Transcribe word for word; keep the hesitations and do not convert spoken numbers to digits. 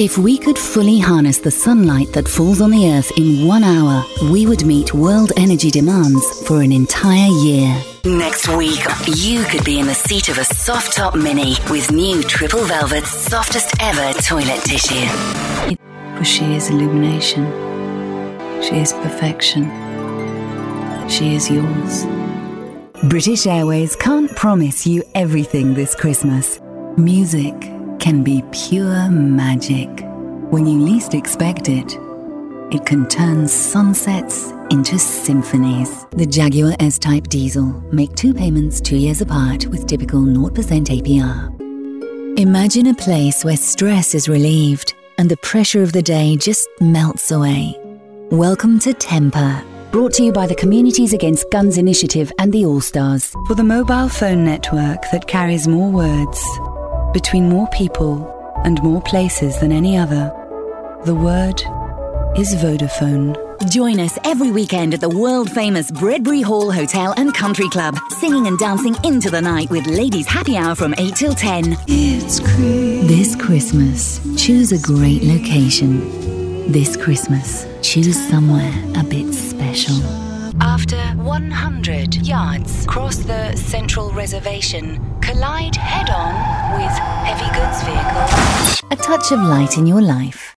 If we could fully harness the sunlight that falls on the Earth in one hour, we would meet world energy demands for an entire year. Next week, you could be in the seat of a soft top Mini with new Triple Velvet's softest ever toilet tissue. For she is illumination. She is perfection. She is yours. British Airways can't promise you everything this Christmas. Music can be pure magic. When you least expect it, it can turn sunsets into symphonies. The Jaguar S-Type Diesel. Make two payments two years apart with typical zero percent A P R. Imagine a place where stress is relieved and the pressure of the day just melts away. Welcome to Temper. Brought to you by the Communities Against Guns Initiative and the All-Stars. For the mobile phone network that carries more words, between more people and more places than any other, the word is Vodafone. Join us every weekend at the world-famous Bredbury Hall Hotel and Country Club, singing and dancing into the night with Ladies Happy Hour from eight till ten. It's Christmas. This Christmas, choose a great location. This Christmas, choose somewhere a bit special. After one hundred yards, cross the Central Reservation, collide head-on with heavy goods vehicle. A touch of light in your life.